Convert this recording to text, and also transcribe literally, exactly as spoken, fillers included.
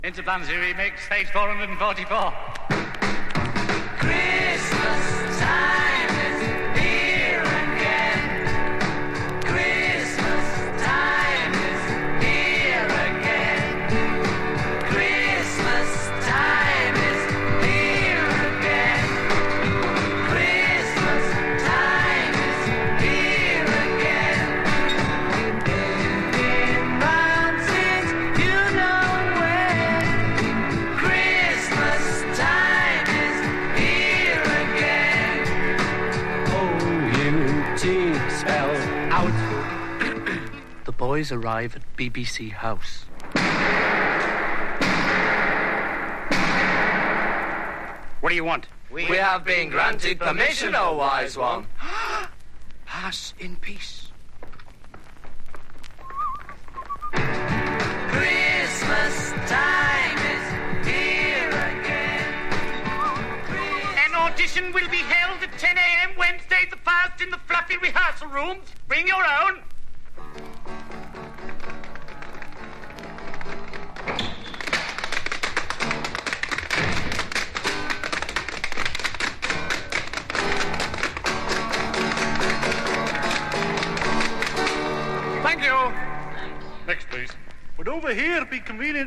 Into Banzi remix, page four hundred forty-four. Christmas time is here again. Christmas time is here again. Christmas time is here again. Christmas time is here again. Been round since you know when. Christmas time is here again. O U T spell out. The boys arrive at B B C House. What do you want? We have been granted permission, O wise one. Pass in peace. Christmas time is here again. An audition will be held at ten a.m. Wednesday the first in the fluffy rehearsal rooms. Bring your own. Thank you. Next, please. But over here, be convenient.